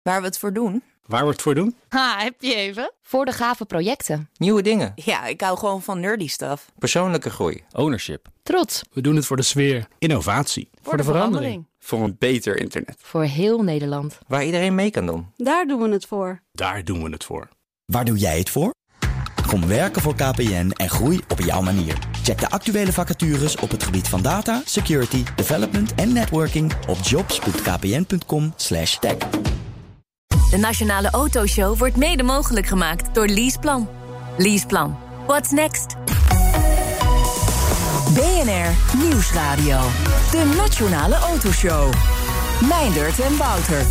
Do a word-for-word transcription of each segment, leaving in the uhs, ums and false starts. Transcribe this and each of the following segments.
Waar we het voor doen? Waar we het voor doen? Ha, heb je even? Voor de gave projecten. Nieuwe dingen. Ja, ik hou gewoon van nerdy stuff. Persoonlijke groei. Ownership. Trots. We doen het voor de sfeer. Innovatie. Voor, voor de, de verandering. verandering. Voor een beter internet. Voor heel Nederland. Waar iedereen mee kan doen. Daar doen we het voor. Daar doen we het voor. Waar doe jij het voor? Kom werken voor K P N en groei op jouw manier. Check de actuele vacatures op het gebied van data, security, development en networking op jobs punt k p n punt com slash tech. De Nationale Autoshow wordt mede mogelijk gemaakt door Leaseplan. Leaseplan. What's next? B N R Nieuwsradio. De Nationale Autoshow. Meindert en Wouter.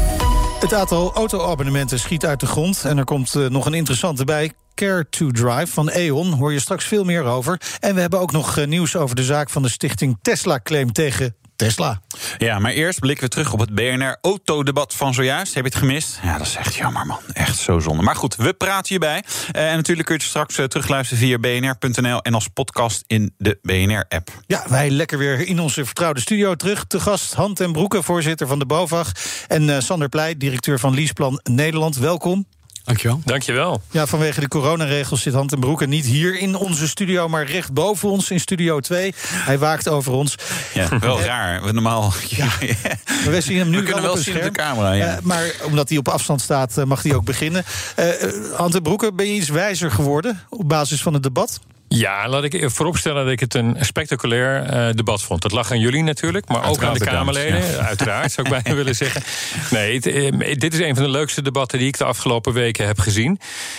Het aantal auto-abonnementen schiet uit de grond. En er komt uh, nog een interessante bij. Care to Drive van E O N, hoor je straks veel meer over. En we hebben ook nog uh, nieuws over de zaak van de stichting Tesla-claim tegen Tesla. Ja, maar eerst blikken we terug op het B N R-autodebat van zojuist. Heb je het gemist? Ja, dat is echt jammer, man. Echt zo zonde. Maar goed, we praten hierbij. Uh, en natuurlijk kun je het straks uh, terugluisteren via b n r punt n l... en als podcast in de B N R-app. Ja, wij lekker weer in onze vertrouwde studio terug. Te gast Hand ten Broeke, voorzitter van de BOVAG. En uh, Sander Pleij, directeur van Leaseplan Nederland. Welkom. Dankjewel. Dankjewel. Ja, vanwege de coronaregels zit Hand ten Broeke niet hier in onze studio, maar recht boven ons in Studio twee. Hij waakt over ons. Ja, wel uh, raar. We normaal. Ja, we zien hem nu we kunnen wel, wel zien op de camera. Ja. Uh, maar omdat hij op afstand staat, uh, mag hij ook beginnen. Uh, Hand ten Broeke, ben je iets wijzer geworden op basis van het debat? Ja, laat ik vooropstellen dat ik het een spectaculair uh, debat vond. Dat lag aan jullie natuurlijk, maar uiteraard ook aan de bedankt, Kamerleden. Ja. Uiteraard, zou ik bijna willen zeggen. Nee, het, uh, dit is een van de leukste debatten die ik de afgelopen weken heb gezien.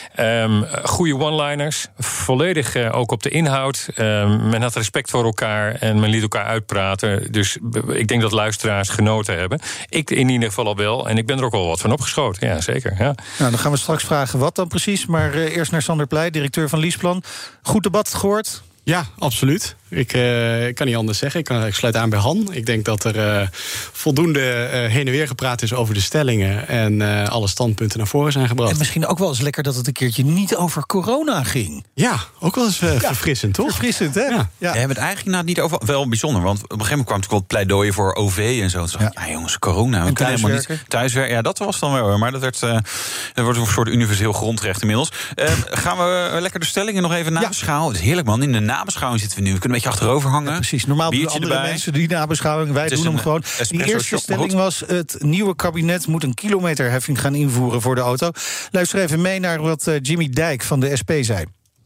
Um, goede one-liners, volledig uh, ook op de inhoud. Um, men had respect voor elkaar en men liet elkaar uitpraten. Dus ik denk dat luisteraars genoten hebben. Ik in ieder geval al wel, en ik ben er ook wel wat van opgeschoten. Ja, zeker. Ja. Nou, dan gaan we straks vragen wat dan precies. Maar uh, eerst naar Sander Pleij, directeur van Leaseplan. Goed debat gehoord? Ja, absoluut. Ik, uh, ik kan niet anders zeggen. Ik, kan, ik sluit aan bij Han. Ik denk dat er uh, voldoende uh, heen en weer gepraat is over de stellingen en uh, alle standpunten naar voren zijn gebracht. En misschien ook wel eens lekker dat het een keertje niet over corona ging. Ja, ook wel eens uh, ja, verfrissend, toch? Verfrissend, hè? Ja. Ja. Ja, we hebben het eigenlijk nou niet over. Wel bijzonder, want op een gegeven moment kwam natuurlijk wel pleidooien voor O V en zo. Ja, ah, jongens, corona. We kunnen helemaal niet thuiswerken. Ja, dat was dan wel. Maar dat werd, uh, dat wordt een soort universeel grondrecht inmiddels. Uh, gaan we lekker de stellingen nog even nabeschouwen? Ja. Het is heerlijk, man. In de nabeschouwing zitten we nu. We kunnen een beetje achterover hangen. Ja, precies. Normaal doen andere erbij. mensen die nabeschouwing. Wij doen hem gewoon. Die eerste shop, stelling was: het nieuwe kabinet moet een kilometerheffing gaan invoeren voor de auto. Luister even mee naar wat uh, Jimmy Dijk van de S P zei.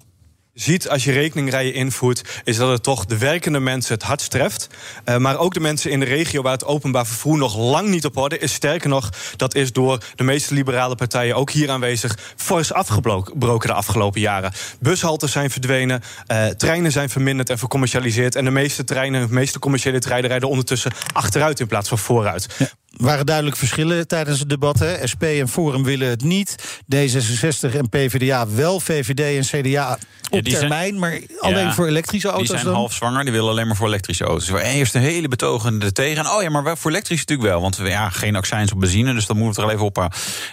Je ziet als je rekeningrijen invoert, is dat het toch de werkende mensen het hardst treft. Uh, maar ook de mensen in de regio waar het openbaar vervoer nog lang niet op orde is. Sterker nog, dat is door de meeste liberale partijen ook hier aanwezig fors afgebroken de afgelopen jaren. Bushaltes zijn verdwenen, uh, treinen zijn verminderd en vercommercialiseerd. En de meeste treinen, de meeste commerciële treinen rijden ondertussen achteruit in plaats van vooruit. Ja. Er waren duidelijk verschillen tijdens het debat. Hè. S P en Forum willen het niet. D zesenzestig en P V D A wel. V V D en C D A op ja, termijn, zijn, maar alleen ja, voor elektrische auto's. Die zijn dan? half zwanger, die willen alleen maar voor elektrische auto's. Dus eerst een hele betogende tegen. En oh ja, maar wel voor elektrisch natuurlijk wel. Want ja, geen accijns op benzine, dus dat moeten we er even op.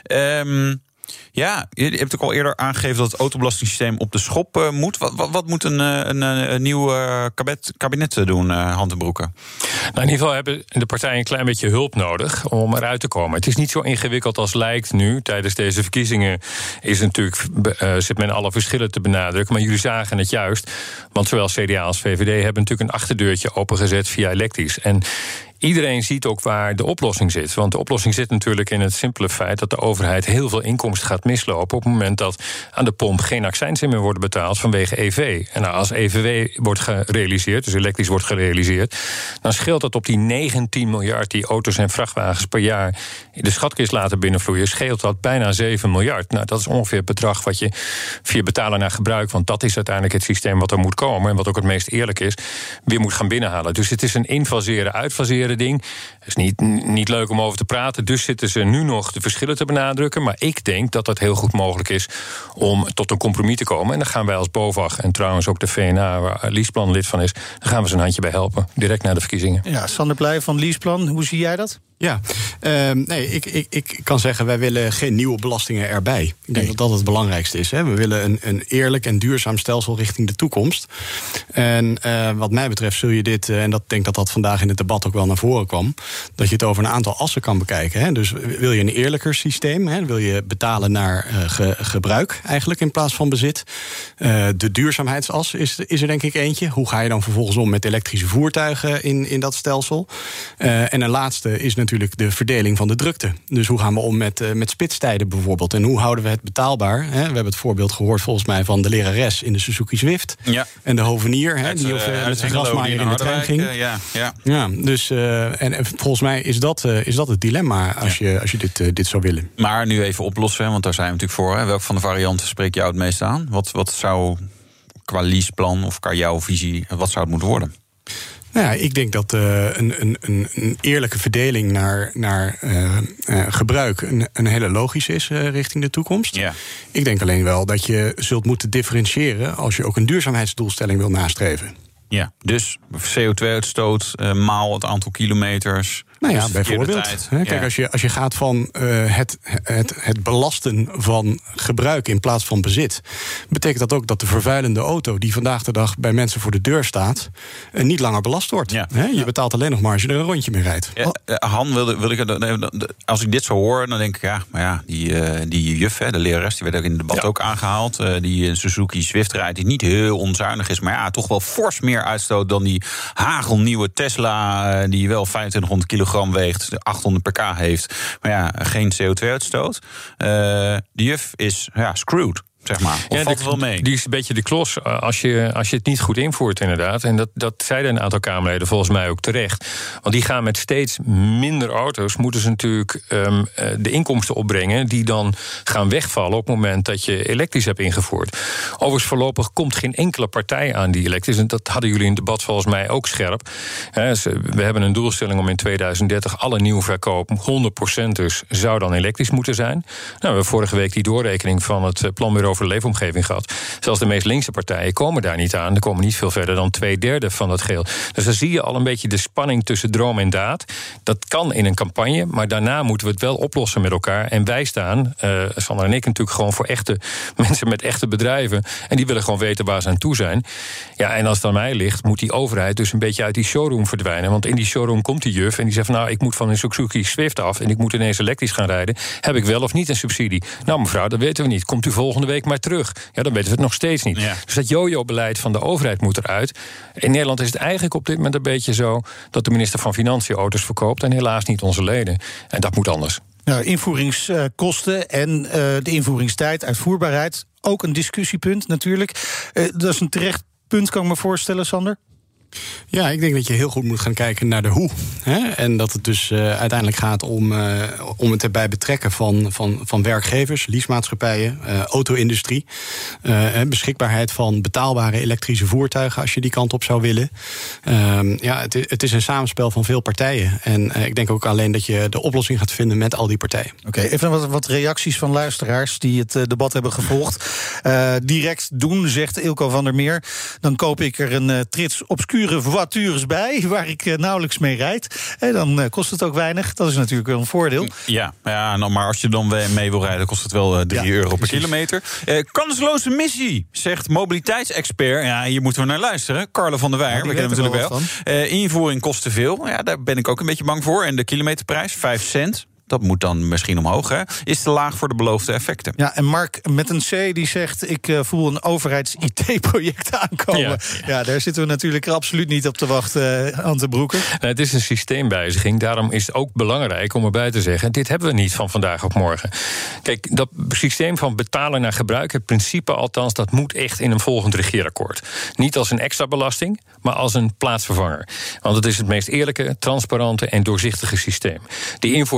Um, Ja, je hebt ook al eerder aangegeven dat het autobelastingssysteem op de schop uh, moet. Wat, wat, wat moet een, een, een nieuw uh, kabinet, kabinet doen, uh, Hand ten Broeke? Nou, in ieder geval hebben de partijen een klein beetje hulp nodig om eruit te komen. Het is niet zo ingewikkeld als lijkt nu. Tijdens deze verkiezingen is natuurlijk, uh, zit men alle verschillen te benadrukken. Maar jullie zagen het juist. Want zowel C D A als V V D hebben natuurlijk een achterdeurtje opengezet via elektrisch. En iedereen ziet ook waar de oplossing zit. Want de oplossing zit natuurlijk in het simpele feit dat de overheid heel veel inkomsten gaat mislopen op het moment dat aan de pomp geen accijnsen meer worden betaald vanwege E V. En nou, als E V W wordt gerealiseerd, dus elektrisch wordt gerealiseerd, dan scheelt dat op die negentien miljard die auto's en vrachtwagens per jaar de schatkist laten binnenvloeien, scheelt dat bijna zeven miljard. Nou, dat is ongeveer het bedrag wat je via betalen naar gebruik, want dat is uiteindelijk het systeem wat er moet komen en wat ook het meest eerlijk is, weer moet gaan binnenhalen. Dus het is een infaseren, uitfaseren ding. Het is niet, niet leuk om over te praten, dus zitten ze nu nog de verschillen te benadrukken. Maar ik denk dat dat heel goed mogelijk is om tot een compromis te komen. En dan gaan wij als BOVAG en trouwens ook de V N A, waar Leaseplan lid van is, dan gaan we ze een handje bij helpen, direct na de verkiezingen. Ja, Sander Pleij van Leaseplan, hoe zie jij dat? Ja, uh, nee, ik, ik, ik kan zeggen, wij willen geen nieuwe belastingen erbij. Ik denk nee. dat dat het belangrijkste is. Hè. We willen een, een eerlijk en duurzaam stelsel richting de toekomst. En uh, wat mij betreft zul je dit, uh, en dat denk dat dat vandaag in het debat ook wel naar voren kwam, dat je het over een aantal assen kan bekijken. Hè. Dus wil je een eerlijker systeem, hè, wil je betalen naar uh, ge, gebruik eigenlijk in plaats van bezit. Uh, de duurzaamheidsas is, is er denk ik eentje. Hoe ga je dan vervolgens om met elektrische voertuigen in, in dat stelsel? Uh, en een laatste is natuurlijk de verdeling van de drukte. Dus hoe gaan we om met, uh, met spitstijden bijvoorbeeld? En hoe houden we het betaalbaar? Hè? We hebben het voorbeeld gehoord volgens mij van de lerares in de Suzuki Swift. Ja. En de hovenier, hè, die of, uh, met zijn grasmaaier in de trein ging. Uh, ja, ja. ja, dus uh, en, en volgens mij is dat, uh, is dat het dilemma als ja. je, als je dit, uh, dit zou willen. Maar nu even oplossen, want daar zijn we natuurlijk voor. Hè? Welke van de varianten spreekt jou het meest aan? Wat, wat zou qua leaseplan of qua jouw visie, wat zou het moeten worden? Nou ja, ik denk dat uh, een, een, een eerlijke verdeling naar, naar uh, uh, gebruik een, een hele logische is uh, richting de toekomst. Ja. Ik denk alleen wel dat je zult moeten differentiëren als je ook een duurzaamheidsdoelstelling wil nastreven. Ja, dus C O twee uitstoot, uh, maal het aantal kilometers. Nou ja, bijvoorbeeld. Hè, kijk, ja. als, je, als je gaat van uh, het, het, het belasten van gebruik in plaats van bezit, betekent dat ook dat de vervuilende auto die vandaag de dag bij mensen voor de deur staat, uh, niet langer belast wordt. Ja. Hè, je betaalt alleen nog maar als je er een rondje mee rijdt. Ja, uh, Han, wilde, wil ik, als ik dit zo hoor, dan denk ik, ja, maar ja, die, uh, die juf, hè, de lerares, die werd ook in het debat ja. ook aangehaald. Uh, die een Suzuki Swift rijdt, die niet heel onzuinig is, maar ja, toch wel fors meer uitstoot dan die hagelnieuwe Tesla, uh, die wel vijfentwintighonderd kilogram weegt, achthonderd pk heeft, maar ja, geen C O twee uitstoot. Uh, de juf is ja, screwed. Zeg maar. Of ja, valt de, wel mee? Die is een beetje de klos als je, als je het niet goed invoert, inderdaad. En dat, dat zeiden een aantal Kamerleden volgens mij ook terecht. Want die gaan met steeds minder auto's, moeten ze natuurlijk um, de inkomsten opbrengen die dan gaan wegvallen op het moment dat je elektrisch hebt ingevoerd. Overigens, voorlopig komt geen enkele partij aan die elektrisch. En dat hadden jullie in het debat volgens mij ook scherp. We hebben een doelstelling om in tweeduizend dertig alle nieuwe verkoop, honderd procent dus, zou dan elektrisch moeten zijn. Nou, we hebben vorige week die doorrekening van het Planbureau voor de leefomgeving gehad. Zelfs de meest linkse partijen komen daar niet aan. Er komen niet veel verder dan twee derde van dat geheel. Dus dan zie je al een beetje de spanning tussen droom en daad. Dat kan in een campagne, maar daarna moeten we het wel oplossen met elkaar. En wij staan, uh, Sander en ik natuurlijk gewoon voor echte mensen met echte bedrijven. En die willen gewoon weten waar ze aan toe zijn. Ja, en als het aan mij ligt, moet die overheid dus een beetje uit die showroom verdwijnen. Want in die showroom komt die juf en die zegt van, nou, ik moet van een Suzuki Swift af en ik moet ineens elektrisch gaan rijden. Heb ik wel of niet een subsidie? Nou, mevrouw, dat weten we niet. Komt u volgende week maar terug. Ja, dan weten we het nog steeds niet. Ja. Dus dat jojo-beleid van de overheid moet eruit. In Nederland is het eigenlijk op dit moment een beetje zo dat de minister van Financiën auto's verkoopt en helaas niet onze leden. En dat moet anders. Nou, invoeringskosten en uh, de invoeringstijd, uitvoerbaarheid, ook een discussiepunt natuurlijk. Uh, dat is een terecht punt, kan ik me voorstellen, Sander? Ja, ik denk dat je heel goed moet gaan kijken naar de hoe. Hè? En dat het dus uh, uiteindelijk gaat om, uh, om het erbij betrekken van, van, van werkgevers, leasemaatschappijen, uh, auto-industrie. Uh, beschikbaarheid van betaalbare elektrische voertuigen als je die kant op zou willen. Uh, ja, het, het is een samenspel van veel partijen. En uh, ik denk ook alleen dat je de oplossing gaat vinden met al die partijen. Oké, okay, even wat, wat reacties van luisteraars die het uh, debat hebben gevolgd. Uh, direct doen, zegt Ilko van der Meer. Dan koop ik er een uh, trits obscuur voitures bij, waar ik uh, nauwelijks mee rijd. En dan uh, kost het ook weinig. Dat is natuurlijk wel een voordeel. Ja, ja nou, maar als je dan mee wil rijden, kost het wel uh, drie ja, euro precies. per kilometer. Uh, kansloze missie, zegt mobiliteitsexpert. Ja, hier moeten we naar luisteren. Carle van der Weijer, ja, we kennen hem natuurlijk wel. Uh, invoering kost te veel. Ja, daar ben ik ook een beetje bang voor. En de kilometerprijs, vijf cent. Dat moet dan misschien omhoog, hè? Is te laag voor de beloofde effecten. Ja, en Mark met een C die zegt, ik uh, voel een overheids-I T-project aankomen. Ja. ja, daar zitten we natuurlijk absoluut niet op te wachten, uh, Ante Broeke. Nou, het is een systeemwijziging. Daarom is het ook belangrijk om erbij te zeggen, dit hebben we niet van vandaag op morgen. Kijk, dat systeem van betalen naar gebruik, het principe althans, dat moet echt in een volgend regeerakkoord. Niet als een extra belasting, maar als een plaatsvervanger. Want het is het meest eerlijke, transparante en doorzichtige systeem. Die invoeringskosten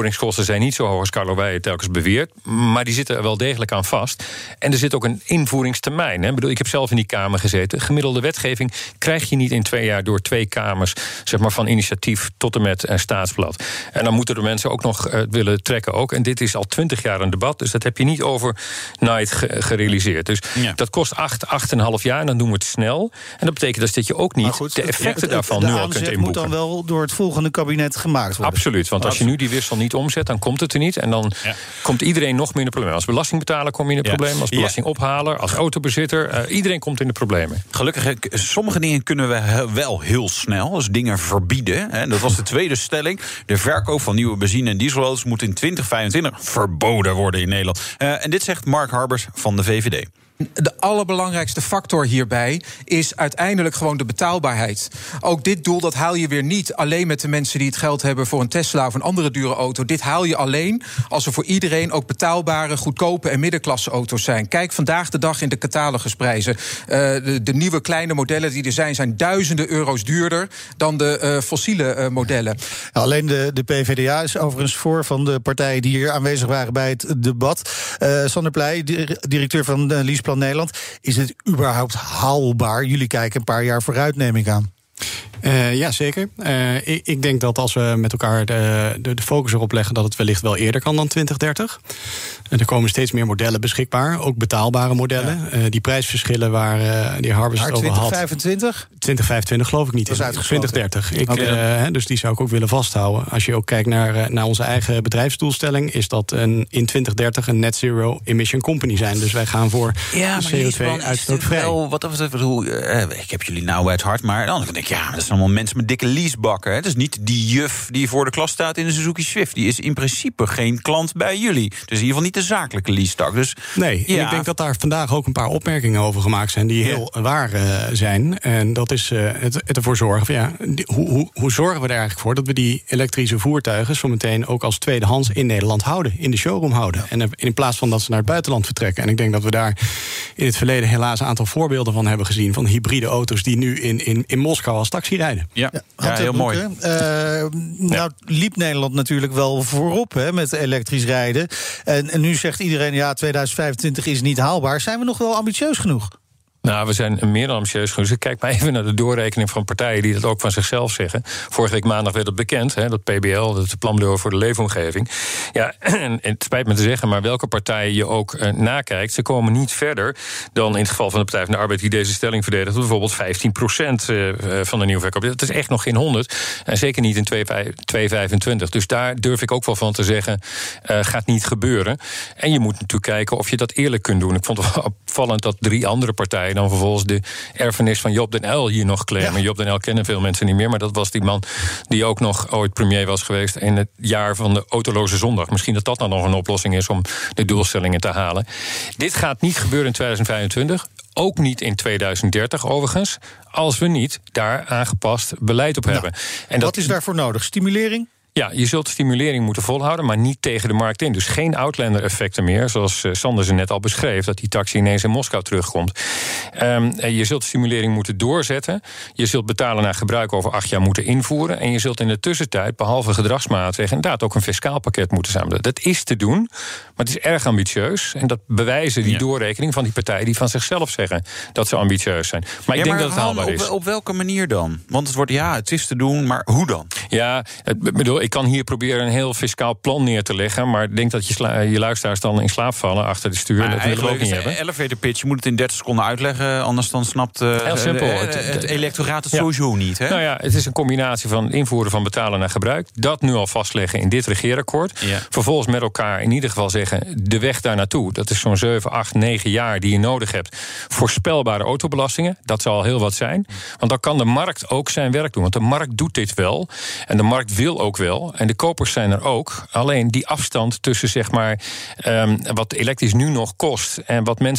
kosten zijn niet zo hoog als Carlo Weijer telkens beweert, maar die zitten er wel degelijk aan vast. En er zit ook een invoeringstermijn. Hè. Ik bedoel, ik heb zelf in die Kamer gezeten. Gemiddelde wetgeving krijg je niet in twee jaar door twee kamers, zeg maar van initiatief tot en met een staatsblad. En dan moeten de mensen ook nog uh, willen trekken ook. En dit is al twintig jaar een debat, dus dat heb je niet overnight ge- gerealiseerd. Dus ja. dat kost acht, acht en een half jaar en dan doen we het snel. En dat betekent dus dat je ook niet goed, de effecten ja, daarvan de nu al kunt inboeken. moet dan wel door het volgende kabinet gemaakt worden. Absoluut, want als je nu die wissel niet omzet, dan komt het er niet. En dan ja. komt iedereen nog meer in de problemen. Als belastingbetaler kom je in de ja. problemen, als belastingophaler, als autobezitter. Uh, iedereen komt in de problemen. Gelukkig, sommige dingen kunnen we wel heel snel. Dus dingen verbieden. Hè. Dat was de tweede stelling. De verkoop van nieuwe benzine- en dieselauto's moet in twintig vijfentwintig verboden worden in Nederland. Uh, en dit zegt Mark Harbers van de V V D. De allerbelangrijkste factor hierbij is uiteindelijk gewoon de betaalbaarheid. Ook dit doel, dat haal je weer niet alleen met de mensen die het geld hebben voor een Tesla of een andere dure auto. Dit haal je alleen als er voor iedereen ook betaalbare, goedkope en middenklasse auto's zijn. Kijk vandaag de dag in de catalogusprijzen. Uh, de, de nieuwe kleine modellen die er zijn, zijn duizenden euro's duurder dan de uh, fossiele uh, modellen. Ja, alleen de, de P V D A is overigens voor van de partijen die hier aanwezig waren bij het debat. Uh, Sander Pleij, directeur van uh, Leaseplan Nederland. Is het überhaupt haalbaar? Jullie kijken een paar jaar vooruit, neem ik aan. Uh, ja, zeker. Uh, ik, ik denk dat als we met elkaar de, de, de focus erop leggen, dat het wellicht wel eerder kan dan twintig dertig. En er komen steeds meer modellen beschikbaar, ook betaalbare modellen. Ja. Uh, die prijsverschillen waar uh, de heer Harbers het over had. twintig vijfentwintig? twintig vijfentwintig geloof ik niet. Dat is uitgesloten. twintig dertig. Ik, okay. uh, dus die zou ik ook willen vasthouden. Als je ook kijkt naar, naar onze eigen bedrijfsdoelstelling, is dat een, in twintig dertig een net zero emission company zijn. Dus wij gaan voor ja, C O twee uitstootvrij. Wat, wat, wat, hoe, uh, ik heb jullie nou bij het hart, maar dan denk ik, ja, dat zijn allemaal mensen met dikke leasebakken. Hè. Het is niet die juf die voor de klas staat in de Suzuki Swift. Die is in principe geen klant bij jullie. Dus in ieder geval niet de zakelijke lease-tak. Dus, nee, ja. ik denk dat daar vandaag ook een paar opmerkingen over gemaakt zijn die heel ja. waar uh, zijn. En dat is uh, het, het ervoor zorgen van ja, die, hoe, hoe, hoe zorgen we er eigenlijk voor dat we die elektrische voertuigen zo meteen ook als tweedehands in Nederland houden, in de showroom houden. Ja. En in plaats van dat ze naar het buitenland vertrekken. En ik denk dat we daar in het verleden helaas een aantal voorbeelden van hebben gezien van hybride auto's die nu in, in, in Moskou als taxi rijden. Ja, ja, ja heel mooi. Uh, nou ja. liep Nederland natuurlijk wel voorop hè, met elektrisch rijden. En, en nu zegt iedereen ja, tweeduizend vijfentwintig is niet haalbaar. Zijn we nog wel ambitieus genoeg? Nou, we zijn meer dan ambitieus genoeg. Dus kijk maar even naar de doorrekening van partijen die dat ook van zichzelf zeggen. Vorige week maandag werd het bekend, hè, dat P B L, dat Planbureau voor de Leefomgeving. Ja, en het spijt me te zeggen, maar welke partijen je ook uh, nakijkt, ze komen niet verder dan in het geval van de Partij van de Arbeid die deze stelling verdedigt, bijvoorbeeld vijftien procent uh, van de nieuwe verkoop. Dat is echt nog geen honderd. En zeker niet in twee vijfentwintig. Dus daar durf ik ook wel van te zeggen, uh, gaat niet gebeuren. En je moet natuurlijk kijken of je dat eerlijk kunt doen. Ik vond het wel opvallend dat drie andere partijen dan vervolgens de erfenis van Job den Uyl hier nog claimen. Ja. Job den Uyl kennen veel mensen niet meer, maar dat was die man die ook nog ooit premier was geweest in het jaar van de autoloze zondag. Misschien dat dat dan nog een oplossing is om de doelstellingen te halen. Dit gaat niet gebeuren in tweeduizend vijfentwintig. Ook niet in tweeduizend dertig overigens, als we niet daar aangepast beleid op hebben. Nou, en dat, wat is daarvoor nodig? Stimulering? Ja, je zult stimulering moeten volhouden, maar niet tegen de markt in. Dus geen outlander-effecten meer, zoals Sander ze net al beschreef, dat die taxi ineens in Moskou terugkomt. Um, je zult stimulering moeten doorzetten. Je zult betalen naar gebruik over acht jaar moeten invoeren. En je zult in de tussentijd, behalve gedragsmaatregelen, inderdaad ook een fiscaal pakket moeten samenstellen. Dat is te doen, maar het is erg ambitieus. En dat bewijzen die ja. doorrekening van die partijen die van zichzelf zeggen dat ze ambitieus zijn. Maar ja, ik denk maar dat het haalbaar op, is. Op welke manier dan? Want het wordt, ja, het is te doen, maar hoe dan? Ja, ik bedoel, ik kan hier proberen een heel fiscaal plan neer te leggen, maar ik denk dat je, sla- je luisteraars dan in slaap vallen achter de stuur. Maar dat willen we ook niet hebben. Elevator pitch, je moet het in dertig seconden uitleggen, anders dan snapt uh, heel simpel. Uh, het, het, het electoraat het ja. sowieso niet. Hè? Nou ja, het is een combinatie van invoeren van betalen naar gebruik, dat nu al vastleggen in dit regeerakkoord. Ja. Vervolgens met elkaar in ieder geval zeggen, de weg daar naartoe, dat is zo'n zeven, acht, negen jaar die je nodig hebt. Voorspelbare autobelastingen, dat zal heel wat zijn. Want dan kan de markt ook zijn werk doen. Want de markt doet dit wel. En de markt wil ook wel. En de kopers zijn er ook. Alleen die afstand tussen zeg maar um, wat elektrisch nu nog kost en wat mensen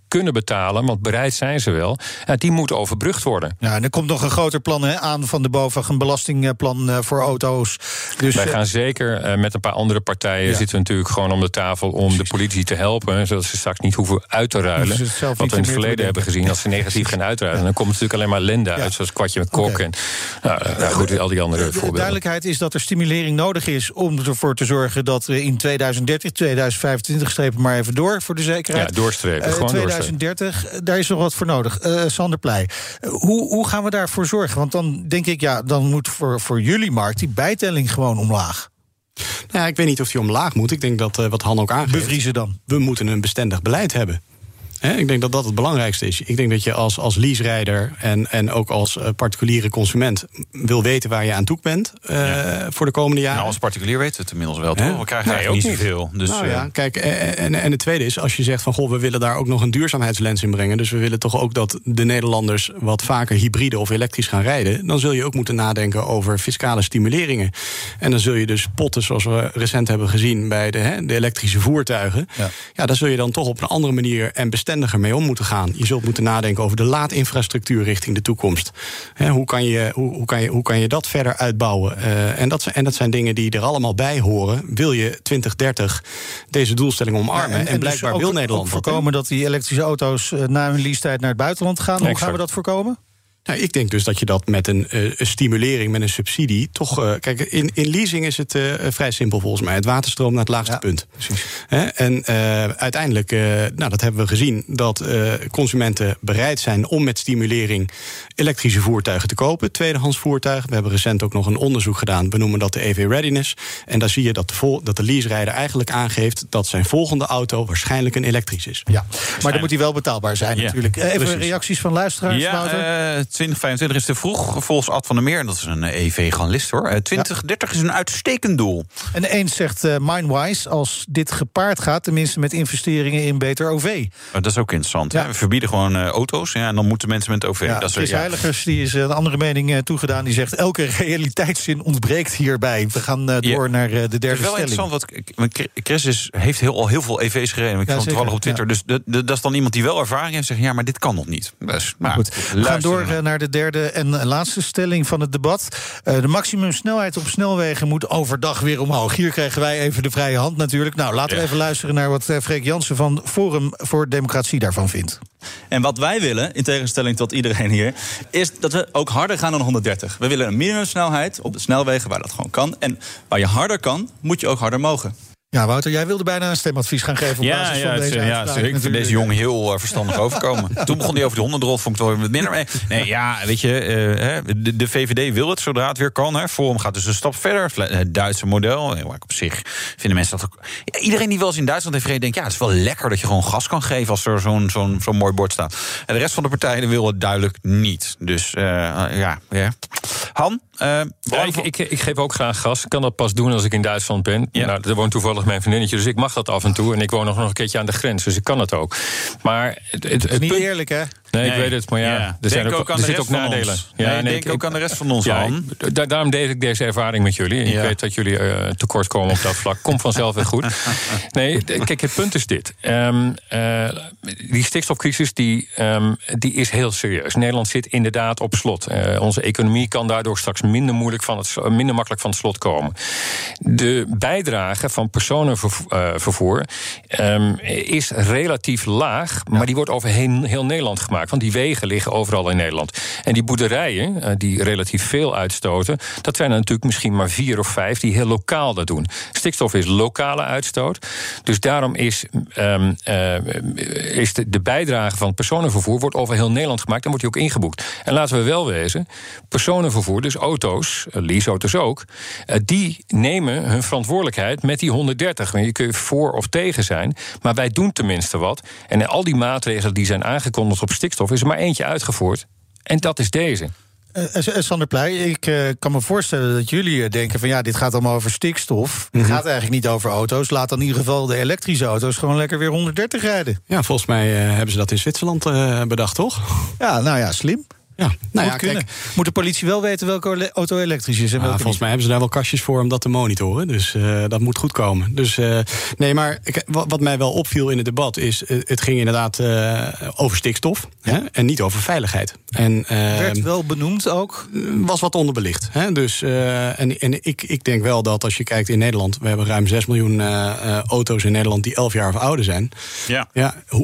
kunnen betalen, want bereid zijn ze wel, uh, die moet overbrugd worden. Ja, en er komt nog een groter plan hè, aan van de BOVAG, een belastingplan uh, voor auto's. Dus, Wij gaan zeker uh, met een paar andere partijen ja. zitten we natuurlijk gewoon om de tafel om de politie te helpen, zodat ze straks niet hoeven uit te ruilen. Dus wat we in het verleden hebben gezien, als ze negatief gaan uitruilen, dan komt natuurlijk alleen maar ellende uit, ja. zoals Kwartje met Kok okay. en nou, nou goed, al die andere voorbeelden. De duidelijkheid is dat er stimulering nodig is om ervoor te zorgen dat we in tweeduizend dertig, tweeduizend vijfentwintig strepen maar even door voor de zekerheid. Ja, doorstrepen. Uh, gewoon tweeduizend dertig, doorstrepen. Daar is nog wat voor nodig. Uh, Sander Pleij, uh, hoe, hoe gaan we daarvoor zorgen? Want dan denk ik, ja, dan moet voor, voor jullie markt die bijtelling gewoon omlaag. Nou ja, ik weet niet of die omlaag moet. Ik denk dat uh, wat Han ook aangeeft. Bevriezen dan. We moeten een bestendig beleid hebben. He, ik denk dat dat het belangrijkste is. Ik denk dat je als, als leaserijder en, en ook als uh, particuliere consument wil weten waar je aan toe bent uh, ja. voor de komende jaren. Nou, als particulier weten we het inmiddels wel, toch? We krijgen nee, eigenlijk niet zoveel. Dus, nou ja, kijk, en, en het tweede is, als je zegt van goh, we willen daar ook nog een duurzaamheidslens in brengen. Dus we willen toch ook dat de Nederlanders wat vaker hybride of elektrisch gaan rijden. Dan zul je ook moeten nadenken over fiscale stimuleringen. En dan zul je dus potten, zoals we recent hebben gezien bij de, he, de elektrische voertuigen. Ja. ja, daar zul je dan toch op een andere manier en bestendiger mee om moeten gaan. Je zult moeten nadenken over de laadinfrastructuur richting de toekomst. He, hoe, kan je, hoe, hoe, kan je, hoe kan je dat verder uitbouwen? Uh, en, dat, en dat zijn dingen die er allemaal bij horen. Wil je twintig dertig deze doelstelling omarmen? Ja, en, en, en blijkbaar dus ook, wil Nederland ook voorkomen dat die elektrische auto's uh, na hun leasetijd naar het buitenland gaan. Hoe gaan we dat voorkomen? Nou, ik denk dus dat je dat met een, uh, een stimulering, met een subsidie, toch. Uh, kijk, in, in leasing is het uh, vrij simpel volgens mij. Het water stroomt naar het laagste ja, punt. Precies. He, en uh, uiteindelijk, uh, nou, dat hebben we gezien, dat uh, consumenten bereid zijn om met stimulering elektrische voertuigen te kopen, tweedehands voertuigen. We hebben recent ook nog een onderzoek gedaan. We noemen dat de E V Readiness. En daar zie je dat de, vol, dat de leaserijder eigenlijk aangeeft dat zijn volgende auto waarschijnlijk een elektrisch is. Ja, maar dan moet die wel betaalbaar zijn ja, natuurlijk. Even precies. Reacties van luisteraars. Ja, uh, twintig vijfentwintig is te vroeg, volgens Ad van der Meer. En dat is een E V-ganlist, hoor. Uh, twintig dertig ja. is een uitstekend doel. En de een zegt uh, Mindwise, als dit gepaard gaat, tenminste met investeringen in beter O V. Uh, dat is ook interessant. Ja. Hè? We verbieden gewoon uh, auto's, ja, en dan moeten mensen met O V. Ja, dat is, Chris ja. Heiligers, die is een andere mening uh, toegedaan. Die zegt, elke realiteitszin ontbreekt hierbij. We gaan uh, door ja. naar uh, de derde stelling. Het is wel interessant, want Chris is, heeft heel, al heel veel E V's gereden. Ik ja, vond het toevallig op Twitter. Ja. Dus de, de, dat is dan iemand die wel ervaring heeft. Zegt, ja, maar dit kan nog niet. Dus, maar, goed. We gaan door uh, naar de derde en laatste stelling van het debat. Uh, de maximumsnelheid op snelwegen moet overdag weer omhoog. Hier krijgen wij even de vrije hand natuurlijk. Nou, laten we ja. even luisteren naar wat uh, Freek Jansen van Forum voor Democratie daarvan vindt. En wat wij willen, in tegenstelling tot iedereen hier, is dat we ook harder gaan dan honderddertig. We willen een minimumsnelheid op de snelwegen waar dat gewoon kan. En waar je harder kan, moet je ook harder mogen. Ja, Wouter, jij wilde bijna een stemadvies gaan geven op ja, basis ja, van deze ja, ja, ik vind deze jongen heel uh, verstandig overkomen. Toen begon hij over de honderdrol, vond ik het wel wat minder. Nee, ja, weet je, uh, de, de V V D wil het zodra het weer kan. Hè. Forum gaat dus een stap verder. Het Duitse model. Op zich vinden mensen dat ook. Ja, iedereen die wel eens in Duitsland heeft gereden, denkt, ja, het is wel lekker dat je gewoon gas kan geven als er zo'n zo'n zo'n mooi bord staat. En de rest van de partijen wil het duidelijk niet. Dus uh, ja, ja. Han? Uh, ja, ik, ik, ik geef ook graag gas. Ik kan dat pas doen als ik in Duitsland ben. Ja. Nou, er woont toevallig mijn vriendinnetje, dus ik mag dat af en toe. En ik woon nog, nog een keertje aan de grens, dus ik kan het ook. Maar het, het, het is niet punt, eerlijk, hè? Nee, nee, ik weet het, maar ja, ja. er, zijn denk ook, ook aan er de zitten ook nadelen. Ja, ja, nee, nee, denk ik, ook aan de rest van ons, ja, Han. Ik, da, daarom deel ik deze ervaring met jullie. En ja. ik weet dat jullie uh, tekort komen op dat vlak. Komt vanzelf weer goed. Nee, kijk, het punt is dit. Um, uh, die stikstofcrisis die, um, die is heel serieus. Nederland zit inderdaad op slot. Uh, onze economie kan daardoor straks minder, moeilijk van het, minder makkelijk van het slot komen. De bijdrage van personenvervoer um, is relatief laag, maar die wordt over heel, heel Nederland gemaakt. Want die wegen liggen overal in Nederland. En die boerderijen, uh, die relatief veel uitstoten, dat zijn er natuurlijk misschien maar vier of vijf die heel lokaal dat doen. Stikstof is lokale uitstoot. Dus daarom is, um, uh, is de, de bijdrage van het personenvervoer wordt over heel Nederland gemaakt. Dan wordt die ook ingeboekt. En laten we wel wezen, personenvervoer, dus auto's, leaseauto's ook, uh, die nemen hun verantwoordelijkheid met die honderddertig. Je kunt voor of tegen zijn, maar wij doen tenminste wat. En al die maatregelen die zijn aangekondigd op stikstof is er maar eentje uitgevoerd. En dat is deze. Uh, Sander Pleij, ik uh, kan me voorstellen dat jullie uh, denken van ja, dit gaat allemaal over stikstof. Het mm-hmm. gaat eigenlijk niet over auto's. Laat dan in ieder geval de elektrische auto's gewoon lekker weer honderddertig rijden. Ja, volgens mij uh, hebben ze dat in Zwitserland uh, bedacht, toch? Ja, nou ja, slim. Ja, nou ja, kunnen. kijk, Moet de politie wel weten welke auto elektrisch is en uh, welke volgens niet? mij hebben ze daar wel kastjes voor om dat te monitoren. Dus uh, dat moet goed komen. Dus uh, nee, maar ik, wat, wat mij wel opviel in het debat is, uh, het ging inderdaad uh, over stikstof, hè, en niet over veiligheid. En uh, werd wel benoemd ook. Was wat onderbelicht. Hè? Dus uh, en, en ik, ik denk wel dat als je kijkt in Nederland, we hebben ruim zes miljoen uh, uh, auto's in Nederland die elf jaar of ouder zijn. Ja. Ja, hoe,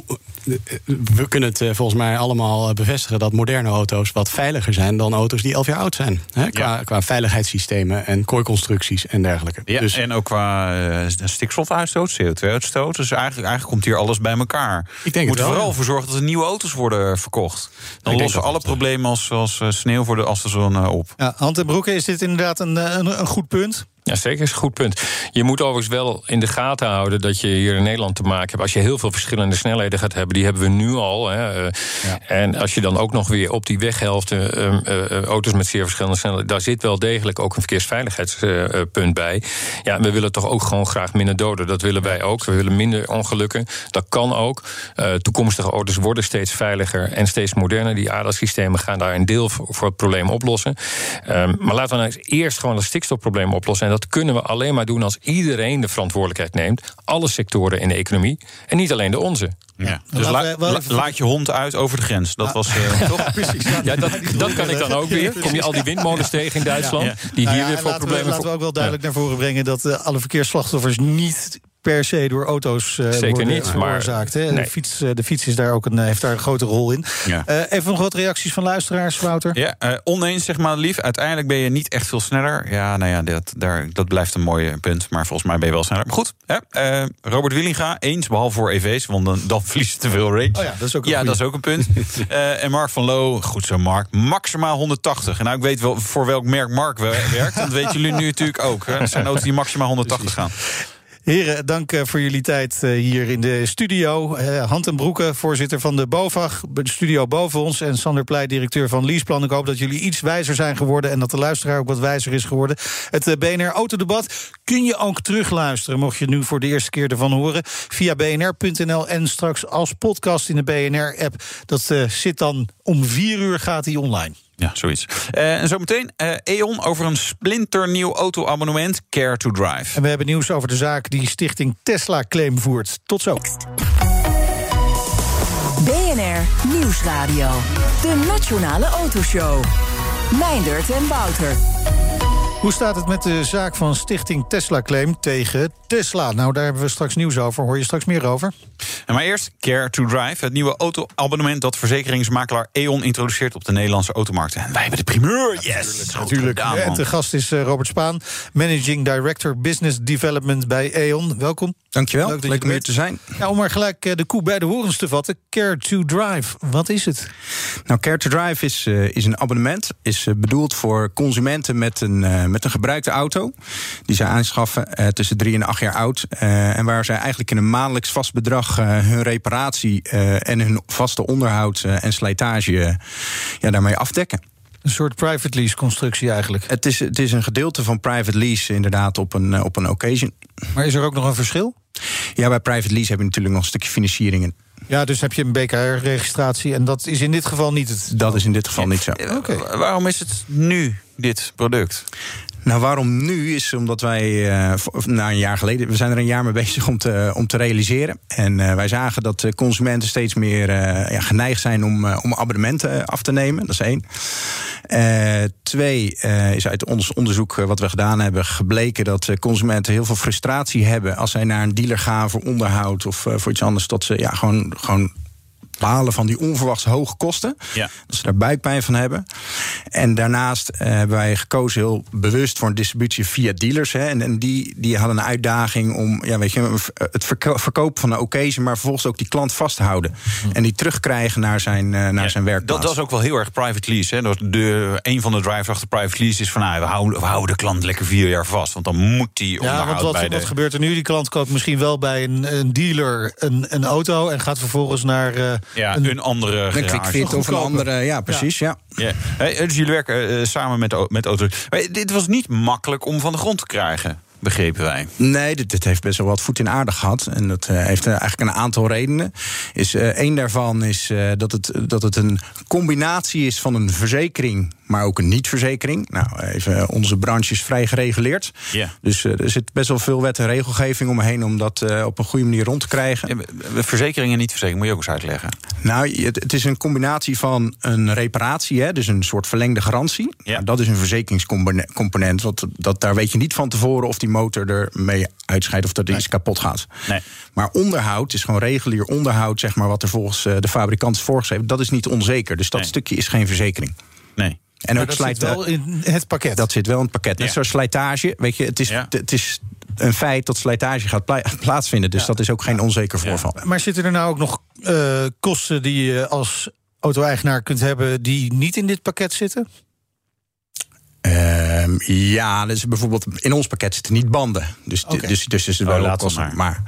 we kunnen het uh, volgens mij allemaal bevestigen dat moderne auto's wat veiliger zijn dan auto's die elf jaar oud zijn. Hè? Qua, ja. qua veiligheidssystemen en kooiconstructies en dergelijke. Ja, dus, en ook qua uh, stikstofuitstoot, C O twee uitstoot. Dus eigenlijk, eigenlijk komt hier alles bij elkaar. Ik denk we moeten wel, vooral ja. voor zorgen dat er nieuwe auto's worden verkocht. Dan lossen alle dat problemen als, als sneeuw voor de, als de zon uh, op. Ja, Hand en Broeke, is dit inderdaad een, een, een goed punt? Ja, zeker is een goed punt. Je moet overigens wel in de gaten houden dat je hier in Nederland te maken hebt. Als je heel veel verschillende snelheden gaat hebben, die hebben we nu al. Hè. Ja. En als je dan ook nog weer op die weghelft uh, uh, auto's met zeer verschillende snelheden, daar zit wel degelijk ook een verkeersveiligheidspunt uh, bij. Ja, we willen toch ook gewoon graag minder doden. Dat willen wij ook. We willen minder ongelukken. Dat kan ook. Uh, toekomstige auto's worden steeds veiliger en steeds moderner. Die A D A S-systemen gaan daar een deel voor, voor het probleem oplossen. Um, maar laten we nou eens eerst gewoon het stikstofprobleem oplossen. En dat kunnen we alleen maar doen als iedereen de verantwoordelijkheid neemt. Alle sectoren in de economie. En niet alleen de onze. Ja. Dus la, la, laat je hond uit over de grens. Dat was uh, toch? Precies. Ja, dat, dat kan ik dan ook weer. Kom je al die windmolens tegen in Duitsland, ja. die hier nou ja, weer voor laten problemen... We, laten we ook wel duidelijk ja. naar voren brengen dat uh, alle verkeersslachtoffers niet per se door auto's uh, Zeker worden niet, veroorzaakt. Maar, nee. de, fiets, uh, de fiets is daar ook een, heeft daar een grote rol in. Ja. Uh, even nog wat reacties van luisteraars, Wouter. Ja, uh, oneens, zeg maar lief. Uiteindelijk ben je niet echt veel sneller. Ja, nou ja, dat, daar, dat blijft een mooi punt. Maar volgens mij ben je wel sneller. Maar goed, hè? Uh, Robert Willinga, eens, behalve voor E V's. Want dan, dan verlies je te veel range. Oh ja, dat is ook een, ja, dat is ook een punt. uh, en Mark van Loo, goed zo Mark, maximaal honderdtachtig. En nou, ik weet wel voor welk merk Mark werkt. Dat weten jullie nu natuurlijk ook. Hè? Dat zijn auto's die maximaal honderdtachtig gaan. Heren, dank voor jullie tijd hier in de studio. Hand en Broeke, voorzitter van de BOVAG, de studio boven ons, en Sander Pleij, directeur van Leaseplan. Ik hoop dat jullie iets wijzer zijn geworden en dat de luisteraar ook wat wijzer is geworden. Het B N R Autodebat kun je ook terugluisteren, mocht je het nu voor de eerste keer ervan horen, via b n r punt n l en straks als podcast in de B N R-app. Dat uh, zit dan om vier uur, gaat die online. Ja, zoiets. Uh, en zometeen uh, E O N over een splinternieuw auto-abonnement, Care to Drive. En we hebben nieuws over de zaak die stichting Tesla claim voert. Tot zo. B N R Nieuwsradio. De Nationale Autoshow. Meindert en Wouter. Hoe staat het met de zaak van stichting Tesla Claim tegen Tesla? Nou, daar hebben we straks nieuws over. Hoor je straks meer over? En maar eerst Care to Drive, het nieuwe auto-abonnement dat verzekeringsmakelaar E O N introduceert op de Nederlandse automarkt. En wij hebben de primeur. Yes, natuurlijk. Gedaan, en de gast is uh, Robert Spaan, Managing Director Business Development bij E O N. Welkom. Dankjewel, leuk, leuk om hier te zijn. Ja, om maar gelijk de koe bij de horens te vatten. Care to Drive, wat is het? Nou, Care to Drive is, uh, is een abonnement. Is uh, bedoeld voor consumenten met een, uh, met een gebruikte auto. Die zij aanschaffen uh, tussen drie en acht jaar oud. Uh, en waar zij eigenlijk in een maandelijks vast bedrag uh, hun reparatie uh, en hun vaste onderhoud uh, en slijtage uh, ja, daarmee afdekken. Een soort private lease constructie eigenlijk. Het is, het is een gedeelte van private lease inderdaad op een, op een occasion. Maar is er ook nog een verschil? Ja, bij private lease heb je natuurlijk nog een stukje financiering in. Ja, dus heb je een B K R-registratie en dat is in dit geval niet het... Dat is in dit geval niet zo. Okay. Waarom is het nu, dit product? Nou, waarom nu is omdat wij, uh, nou een jaar geleden, we zijn er een jaar mee bezig om te, om te realiseren. En uh, wij zagen dat consumenten steeds meer uh, ja, geneigd zijn om, uh, om abonnementen af te nemen. Dat is één. Uh, twee uh, is uit ons onderzoek wat we gedaan hebben gebleken dat consumenten heel veel frustratie hebben als zij naar een dealer gaan voor onderhoud of uh, voor iets anders. Dat ze ja, gewoon, gewoon balen van die onverwachts hoge kosten. Ja. Dat ze daar buikpijn van hebben. En daarnaast uh, hebben wij gekozen heel bewust voor een distributie via dealers. Hè. En, en die, die hadden een uitdaging om ja, weet je, het verko- verkopen van een occasion, maar vervolgens ook die klant vast te houden. Hm. En die terugkrijgen naar zijn, uh, naar ja, zijn werkplaats. Dat, dat is ook wel heel erg private lease. Hè. Dat de, een van de drivers achter private lease is van nou, we, houden, we houden de klant lekker vier jaar vast. Want dan moet die onderhoud ja, want wat, bij wat de... gebeurt er nu? Die klant koopt misschien wel bij een, een dealer een, een auto en gaat vervolgens naar... Uh, Ja, een, een andere een quickfit of een andere, ja, precies, ja. ja. ja. Hey, dus jullie werken uh, samen met, met auto's. Maar dit was niet makkelijk om van de grond te krijgen. begrepen wij. Nee, dit, dit heeft best wel wat voet in aarde gehad. En dat uh, heeft uh, eigenlijk een aantal redenen. Is, uh, één daarvan is uh, dat, het, dat het een combinatie is van een verzekering, maar ook een niet-verzekering. Nou, even, onze branche is vrij gereguleerd. Yeah. Dus uh, er zit best wel veel wet en regelgeving omheen om dat uh, op een goede manier rond te krijgen. Ja, verzekering en niet-verzekering, moet je ook eens uitleggen. Nou, het, het is een combinatie van een reparatie, hè, dus een soort verlengde garantie. Yeah. Dat is een verzekeringscomponent. Want dat, daar weet je niet van tevoren of die motor ermee uitscheidt of dat nee. iets kapot gaat. Nee. Maar onderhoud is gewoon regulier onderhoud, zeg maar, wat er volgens uh, de fabrikant is voorgeschreven. Dat is niet onzeker. Dus dat nee. stukje is geen verzekering. Nee. En maar ook dat slijt, zit wel in het pakket. Dat zit wel in het pakket. Net ja. zoals slijtage. Weet je, het is, ja. het is een feit dat slijtage gaat pla- plaatsvinden. Dus ja. dat is ook geen onzeker voorval. Ja. Maar zitten er nou ook nog uh, kosten die je als auto-eigenaar kunt hebben die niet in dit pakket zitten? Um, ja, dus bijvoorbeeld in ons pakket zitten niet banden. Dus, okay. dus, dus is er wel oh, kosten. Maar,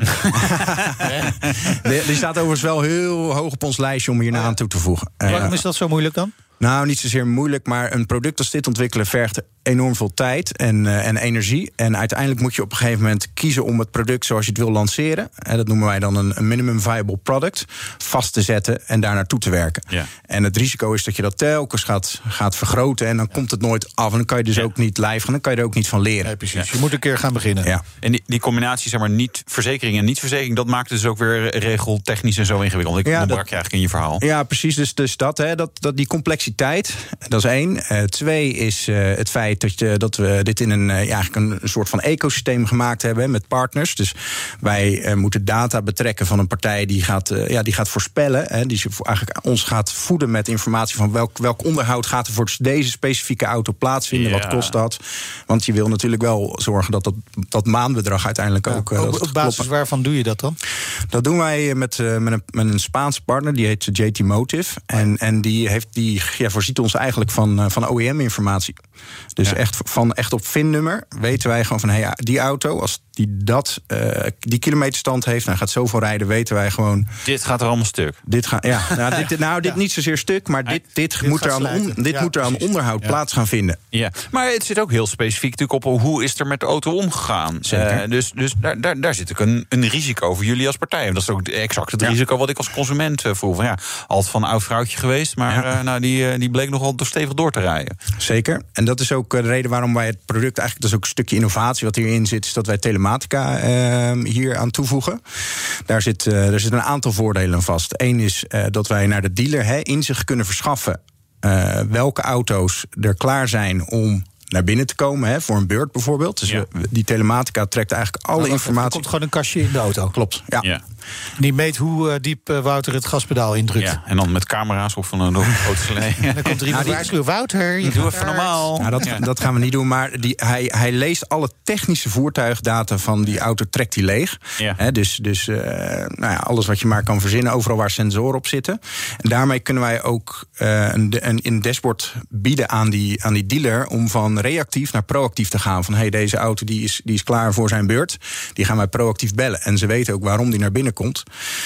maar. Die staat overigens wel heel hoog op ons lijstje om hier naar aan toe te voegen. Waarom uh, is dat zo moeilijk dan? Nou, niet zozeer moeilijk, maar een product als dit ontwikkelen vergt enorm veel tijd en, uh, en energie. En uiteindelijk moet je op een gegeven moment kiezen om het product zoals je het wil lanceren. En dat noemen wij dan een, een minimum viable product. Vast te zetten en daar naartoe te werken. Ja. En het risico is dat je dat telkens gaat, gaat vergroten. En dan ja. komt het nooit af. En dan kan je dus ja. ook niet live gaan. Dan kan je er ook niet van leren. Nee, precies. Ja. Je moet een keer gaan beginnen. Ja. En die, die combinatie, zeg maar, niet verzekering en niet verzekering, dat maakt dus ook weer regeltechnisch en zo ingewikkeld. Ik ja, onderbrak je eigenlijk in je verhaal. Ja, precies. Dus, dus dat, hè, dat, dat, die complexiteit, dat is één. Uh, twee is uh, het feit dat, je, dat we dit in een, uh, ja, eigenlijk een, een soort van ecosysteem gemaakt hebben, hè, met partners. Dus wij uh, moeten data betrekken van een partij die gaat, uh, ja, die gaat voorspellen. Hè, die eigenlijk ons gaat voeden met informatie van welk, welk onderhoud gaat er voor deze specifieke auto plaatsvinden. Ja. Wat kost dat? Want je wil natuurlijk wel zorgen dat dat, dat maandbedrag uiteindelijk ja, ook... Uh, op, op basis kloppen. Waarvan doe je dat dan? Dat doen wij met, uh, met, een, met een Spaanse partner, die heet J T Motive. En, en die, heeft, die ja, voorziet ons eigenlijk van, uh, van O E M-informatie. Dus ja. echt, van, echt op V I N-nummer weten wij gewoon van, hey, die auto, als die dat, uh, die kilometerstand heeft, nou gaat zoveel rijden, weten wij gewoon... Dit gaat er allemaal stuk. Dit gaat, ja, nou, dit, nou, dit ja. niet zozeer stuk, maar dit, dit, dit moet er aan, on, dit ja, moet er aan onderhoud ja. plaats gaan vinden. Ja, maar het zit ook heel specifiek natuurlijk op hoe is er met de auto omgegaan. Uh, dus dus daar, daar, daar zit ook een, een risico voor jullie als partij. En dat is ook exact het ja. risico wat ik als consument uh, voel. Van, ja, altijd van een oud vrouwtje geweest, maar ja. uh, nou, die, uh, die bleek nogal stevig door te rijden. Zeker. En dat is ook de reden waarom wij het product, eigenlijk dat is ook een stukje innovatie wat hierin zit, is dat wij telematica uh, hier aan toevoegen. Daar zit, uh, er zit een aantal voordelen aan vast. Eén is uh, dat wij naar de dealer hè, inzicht kunnen verschaffen uh, welke auto's er klaar zijn om naar binnen te komen, hè, voor een beurt bijvoorbeeld. Dus ja. we, die telematica trekt eigenlijk alle nou, informatie. Er komt gewoon een kastje in de auto. Klopt, ja. ja. Die meet hoe uh, diep uh, Wouter het gaspedaal indrukt. Ja, en dan met camera's op van een grote slee. En dan komt er iemand waarschuwen. Wouter, je doe even normaal. Nou, dat, ja. dat gaan we niet doen, maar die, hij, hij leest alle technische voertuigdata van die auto, trekt hij leeg. Ja. He, dus dus uh, nou ja, alles wat je maar kan verzinnen, overal waar sensoren op zitten. En daarmee kunnen wij ook uh, een, een, een dashboard bieden aan die, aan die dealer om van reactief naar proactief te gaan. Van hey, deze auto die is, die is klaar voor zijn beurt. Die gaan wij proactief bellen. En ze weten ook waarom die naar binnen komt.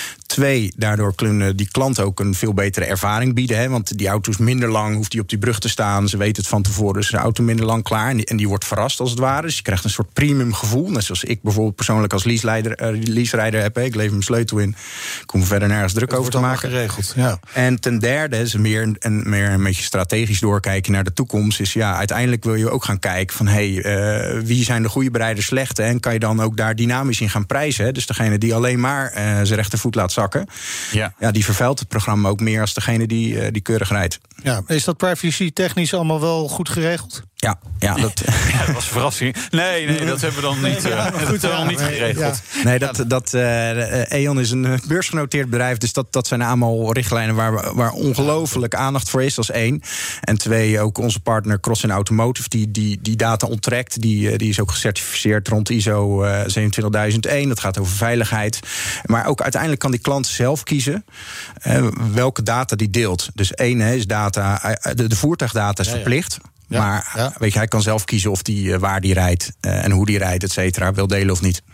Twee, daardoor kunnen die klanten ook een veel betere ervaring bieden. Hè, want die auto is minder lang, hoeft die op die brug te staan. Ze weten het van tevoren, dus de auto minder lang klaar. En die, en die wordt verrast als het ware. Dus je krijgt een soort premium gevoel. Net zoals ik bijvoorbeeld persoonlijk als leaserijder, uh, leaserijder heb. Hè. Ik lever mijn sleutel in. Ik hoef er verder nergens druk het over te maken. Geregeld, ja. En ten derde, is meer een, meer een beetje strategisch doorkijken naar de toekomst. Is ja, uiteindelijk wil je ook gaan kijken van hey, uh, wie zijn de goede bereiders, slechte? En kan je dan ook daar dynamisch in gaan prijzen? Hè? Dus degene die alleen maar uh, zijn rechtervoet laat zakken, ja. Ja, die vervuilt het programma ook meer als degene die, uh, die keurig rijdt. Ja, is dat privacy technisch allemaal wel goed geregeld? Ja, ja, dat, ja, dat was een verrassing. Nee, nee, dat hebben we dan niet, uh, nee, goed, uh, niet geregeld. Ja. Nee, dat, dat, uh, E O N is een beursgenoteerd bedrijf, dus dat, dat zijn allemaal richtlijnen waar, waar ongelooflijk aandacht voor is, dat is één. En twee, ook onze partner Cross Automotive, die, die, die data onttrekt, die, die is ook gecertificeerd rond I S O uh, zevenentwintigduizend één. Dat gaat over veiligheid. Maar ook uiteindelijk kan die klant zelf kiezen uh, welke data die deelt. Dus één hè, is data, de, de voertuigdata is ja, verplicht. Ja. Ja, maar ja. weet je, hij kan zelf kiezen of hij uh, waar die rijdt uh, en hoe die rijdt, et cetera, wil delen of niet.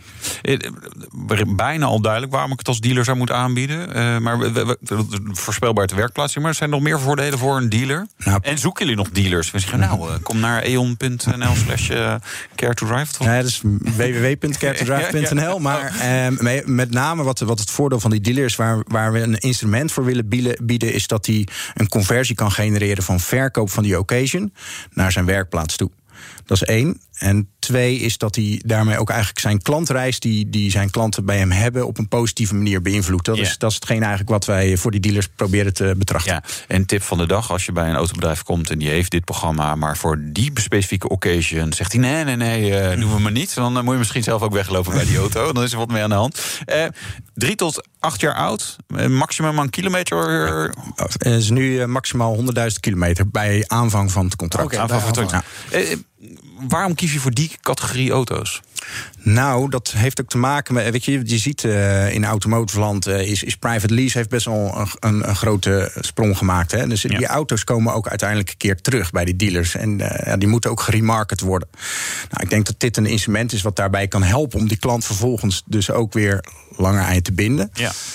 Bijna al duidelijk waarom ik het als dealer zou moeten aanbieden. Uh, maar we, we, we, voorspelbaar te werkplaats. Maar er zijn nog meer voordelen voor een dealer. Nou, en zoeken jullie nog dealers? We zeggen, nou, uh, kom naar eon punt n l slash care to drive. Ja, dat is w w w punt care to drive punt n l. Maar uh, met name wat, wat het voordeel van die dealers, waar, waar we een instrument voor willen bieden, is dat hij een conversie kan genereren van verkoop van die occasion naar zijn werkplaats toe. Dat is één. En twee is dat hij daarmee ook eigenlijk zijn klantreis, die, die zijn klanten bij hem hebben, op een positieve manier beïnvloedt. Dat, ja. is, dat is hetgeen eigenlijk wat wij voor die dealers proberen te betrachten. Ja. En tip van de dag, als je bij een autobedrijf komt en die heeft dit programma, maar voor die specifieke occasion zegt hij nee, nee, nee, uh, doen we maar niet. Dan uh, moet je misschien zelf ook weglopen bij die auto. Dan is er wat mee aan de hand. Uh, drie tot acht jaar oud, uh, maximum aan kilometer? Het uh, is nu uh, maximaal honderdduizend kilometer bij aanvang van het contract. Okay, aanvang van het contract. Ja. Uh, waarom kies je voor die categorie auto's? Nou, dat heeft ook te maken met, weet je, je ziet uh, in automotive land uh, is, is private lease heeft best wel een, een, een grote sprong gemaakt. Hè? Dus ja. die auto's komen ook uiteindelijk een keer terug bij die dealers. En uh, ja, die moeten ook geremarket worden. Nou, ik denk dat dit een instrument is wat daarbij kan helpen om die klant vervolgens dus ook weer langer aan je te binden.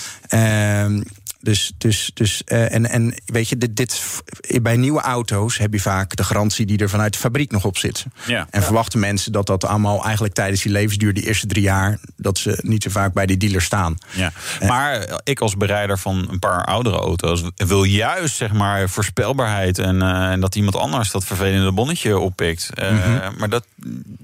Ja. Uh, Dus, dus, dus uh, en, en weet je, dit, dit, bij nieuwe auto's heb je vaak de garantie die er vanuit de fabriek nog op zit. Ja. En verwachten mensen dat dat allemaal eigenlijk tijdens die levensduur, die eerste drie jaar, dat ze niet zo vaak bij die dealer staan. Ja. Maar ik als berijder van een paar oudere auto's wil juist, zeg maar, voorspelbaarheid en, uh, en dat iemand anders dat vervelende bonnetje oppikt. Uh, mm-hmm. Maar dat,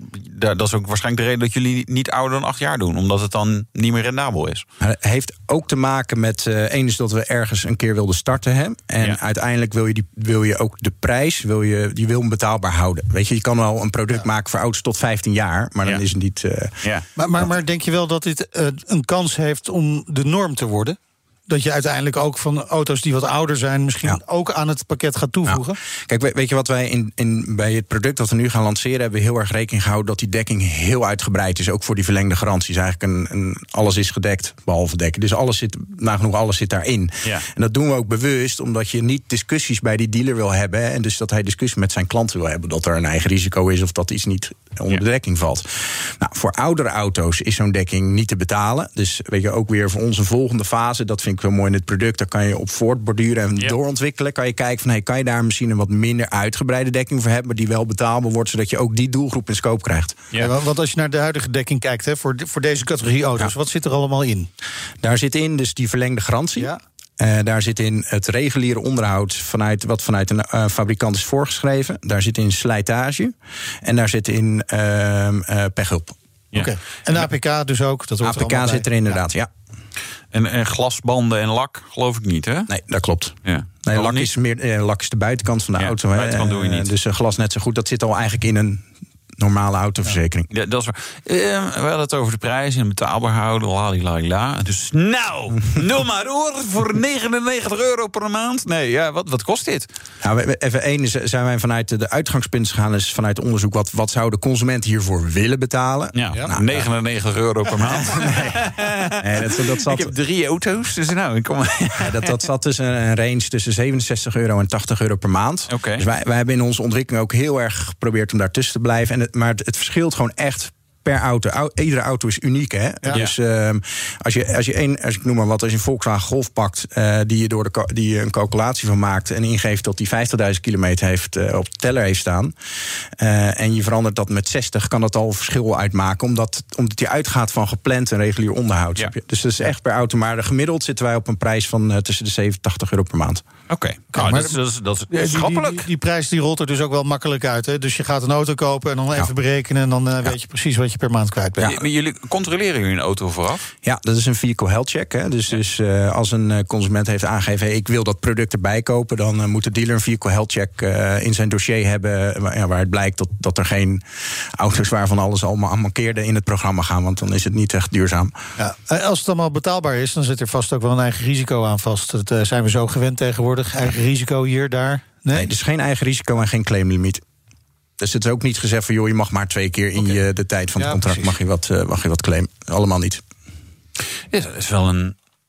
dat is ook waarschijnlijk de reden dat jullie niet ouder dan acht jaar doen, omdat het dan niet meer rendabel is. Het heeft ook te maken met, uh, één is dat we ergens een keer wilden starten. Hè? En ja. uiteindelijk wil je, die, wil je ook de prijs, wil je, die wil hem betaalbaar houden. Weet je, je kan wel een product ja. maken voor auto's tot vijftien jaar, maar dan ja. is het niet. Uh, ja. maar, maar, maar denk je wel dat dit uh, een kans heeft om de norm te worden? Dat je uiteindelijk ook van auto's die wat ouder zijn misschien ja. ook aan het pakket gaat toevoegen? Ja. Kijk, weet je wat wij in, in, bij het product dat we nu gaan lanceren, hebben we heel erg rekening gehouden dat die dekking heel uitgebreid is. Ook voor die verlengde garanties. Eigenlijk een, een, alles is gedekt, behalve dekken. Dus alles zit, nagenoeg alles zit daarin. Ja. En dat doen we ook bewust, omdat je niet discussies bij die dealer wil hebben. Hè, en dus dat hij discussie met zijn klanten wil hebben. Dat er een eigen risico is of dat iets niet onder ja. de dekking valt. Nou, voor oudere auto's is zo'n dekking niet te betalen. Dus weet je, ook weer voor ons een volgende fase, dat vind ik wel mooi in het product, daar kan je op voortborduren en ja. doorontwikkelen. Kan je kijken van, hey, kan je daar misschien een wat minder uitgebreide dekking voor hebben, maar die wel betaalbaar wordt, zodat je ook die doelgroep in scope krijgt. Ja, ja, want als je naar de huidige dekking kijkt, hè, voor, de, voor deze categorie auto's, ja. wat zit er allemaal in? Daar zit in dus die verlengde garantie. Ja. Uh, daar zit in het reguliere onderhoud vanuit wat vanuit een uh, fabrikant is voorgeschreven. Daar zit in slijtage. En daar zit in uh, uh, pechhulp. Ja. Okay. En A P K dus ook? Dat A P K zit er inderdaad, ja. ja. En, en glasbanden en lak, geloof ik niet, hè? Nee, dat klopt. Ja. Nee, lak, is meer, eh, lak is de buitenkant van de ja, auto. De buitenkant doe je niet. Dus uh, glas net zo goed. Dat zit al eigenlijk in een normale autoverzekering. Ja, dat is waar. Uh, we hadden het over de prijs en betaalbaar houden. Lalila. Dus nou, noem maar hoor, voor negenennegentig euro per maand. Nee, ja, wat, wat kost dit? Nou, even één, zijn wij vanuit de uitgangspunt gegaan, is vanuit onderzoek, wat, wat zou de consument hiervoor willen betalen? Ja, ja. Nou, negenennegentig euro per maand. nee. nee dat, dat zat, ik heb drie auto's, dus nou, ik kom. ja, dat, dat zat tussen een range tussen zevenenzestig euro en tachtig euro per maand. Okay. Dus wij, wij hebben in onze ontwikkeling ook heel erg geprobeerd om daartussen te blijven. En het, maar het, het verschilt gewoon echt per auto. Iedere auto is uniek, hè? Ja. Dus uh, als je als je een, als ik noem maar wat, als je een Volkswagen Golf pakt, uh, die je door de die je een calculatie van maakt en ingeeft dat die vijftigduizend kilometer heeft uh, op de teller heeft staan, uh, en je verandert dat met zestig, kan dat al verschil uitmaken, omdat omdat je uitgaat van gepland en regulier onderhoud. Ja. Dus dat is echt per auto. Maar gemiddeld zitten wij op een prijs van uh, tussen de zevenentachtig euro per maand. Oké, okay. nou, maar dat, dat is, dat is schappelijk. Die, die, die prijs die rolt er dus ook wel makkelijk uit. Hè? Dus je gaat een auto kopen en dan even ja. berekenen en dan uh, ja. weet je precies wat je per maand kwijt bent. Ja. Maar jullie controleren jullie een auto vooraf? Ja, dat is een vehicle health check. Hè? Dus, ja. dus uh, als een consument heeft aangegeven, hey, ik wil dat product erbij kopen, dan uh, moet de dealer een vehicle health check uh, in zijn dossier hebben, waar, ja, waar het blijkt dat, dat er geen auto's waarvan alles allemaal aan mankeerde in het programma gaan, want dan is het niet echt duurzaam. Ja. Als het allemaal betaalbaar is, dan zit er vast ook wel een eigen risico aan vast. Dat uh, zijn we zo gewend tegenwoordig. Eigen risico hier, daar. Nee, nee, dus geen eigen risico en geen claimlimiet. Dus het is ook niet gezegd van, joh, je mag maar twee keer in okay. je, de tijd van het ja, contract mag je, wat, uh, mag je wat claimen. Allemaal niet. Ja, dat is wel een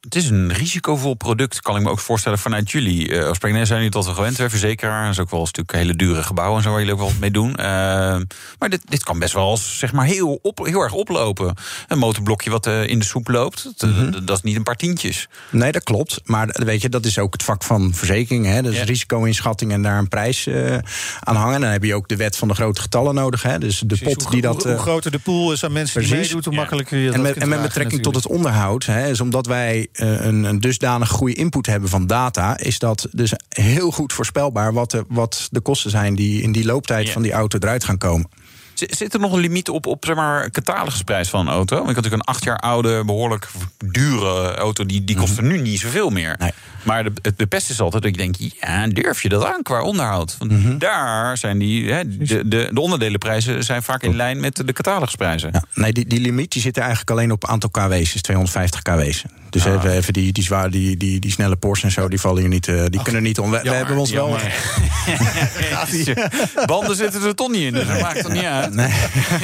Het is een risicovol product, kan ik me ook voorstellen vanuit jullie. Uh, als Springner zijn jullie tot we gewend zijn, verzekeraar. Dat is ook wel een stuk hele dure gebouwen en zo waar jullie ook wel wat mee doen. Uh, maar dit, dit kan best wel als, zeg maar heel, op, heel erg oplopen. Een motorblokje wat uh, in de soep loopt, dat, mm-hmm. dat is niet een paar tientjes. Nee, dat klopt. Maar weet je, dat is ook het vak van verzekering. Hè? Dat is ja. risico-inschatting en daar een prijs uh, aan hangen. En dan heb je ook de wet van de grote getallen nodig. Hè? Dus de precies, pot die hoe, dat. Hoe, hoe groter de pool is aan mensen precies. die meedoen, hoe ja. makkelijker je dat en met, kunt En met dragen, betrekking natuurlijk. tot het onderhoud, hè, is omdat wij uh, een, een dusdanig goede input hebben van data, is dat dus heel goed voorspelbaar wat de, wat de kosten zijn die in die looptijd ja. van die auto eruit gaan komen. Zit er nog een limiet op, op zeg maar, catalogusprijs van een auto? Ik had natuurlijk een acht jaar oude, behoorlijk dure auto, die, die kost er nu niet zoveel meer. Nee. Maar de, het best is altijd dat ik denk, ja, durf je dat aan qua onderhoud? Want mm-hmm. daar zijn die, hè, de, de, de onderdelenprijzen zijn vaak in lijn met de catalogusprijzen. Ja, nee, die, die limiet die zit eigenlijk alleen op aantal kW's, is tweehonderdvijftig kW's. Dus ah. even, even die, die, zwaar, die, die, die snelle Porsche en zo, die vallen hier niet, uh, die Ach, kunnen niet om. We, we hebben ons wel. Banden zitten er toch niet in, dus dat maakt het niet uit. Nee.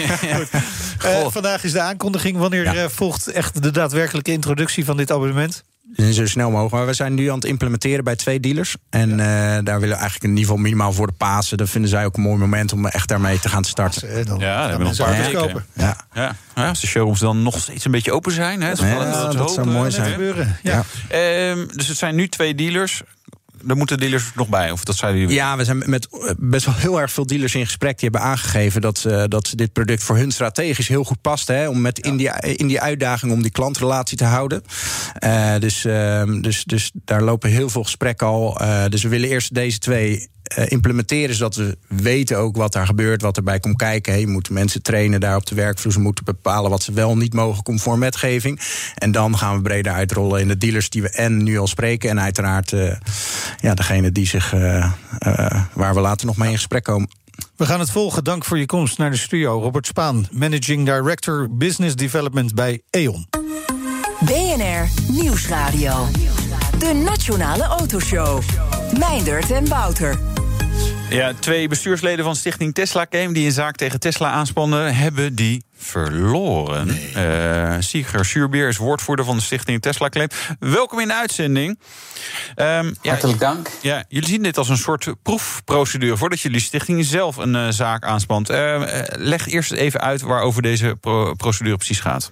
uh, vandaag is de aankondiging. Wanneer ja. uh, volgt echt de daadwerkelijke introductie van dit abonnement? Zo snel mogelijk. Maar we zijn nu aan het implementeren bij twee dealers. En uh, daar willen we eigenlijk in ieder geval minimaal voor de Pasen. Dat vinden zij ook een mooi moment om echt daarmee te gaan starten. Pasen, dan, ja, dan hebben we nog een paar weken. Kopen. Ja. Ja. Ja, als de showrooms dan nog steeds een beetje open zijn. Hè, dat, ja, dat, dat, dat zou mooi zijn. Ja. Ja. Um, dus het zijn nu twee dealers. Daar moeten dealers nog bij, of dat zeiden jullie? Ja, we zijn met best wel heel erg veel dealers in gesprek. Die hebben aangegeven dat, uh, dat dit product voor hun strategisch heel goed past. Hè, om met ja. in, die, in die uitdaging om die klantrelatie te houden. Uh, dus, uh, dus, dus daar lopen heel veel gesprekken al. Uh, dus we willen eerst deze twee Uh, implementeren, zodat we weten ook wat daar gebeurt, wat erbij komt kijken. Hey, je moet mensen trainen daar op de werkvloer. Ze moeten bepalen wat ze wel niet mogen conform wetgeving. En dan gaan we breder uitrollen in de dealers die we en nu al spreken. En uiteraard uh, ja, degene die zich uh, uh, waar we later nog mee in gesprek komen. We gaan het volgen. Dank voor je komst naar de studio. Robert Spaan, Managing Director Business Development bij E O N. B N R Nieuwsradio. De Nationale Autoshow. Meindert en Wouter. Ja, twee bestuursleden van Stichting Tesla Claim die een zaak tegen Tesla aanspannen, hebben die verloren. Nee. Uh, Sigrid Schuurbeer is woordvoerder van de Stichting Tesla Claim. Welkom in de uitzending. Um, Hartelijk ja, dank. Ja, jullie zien dit als een soort proefprocedure voordat jullie stichting zelf een uh, zaak aanspant. Uh, leg eerst even uit waarover deze pro- procedure precies gaat.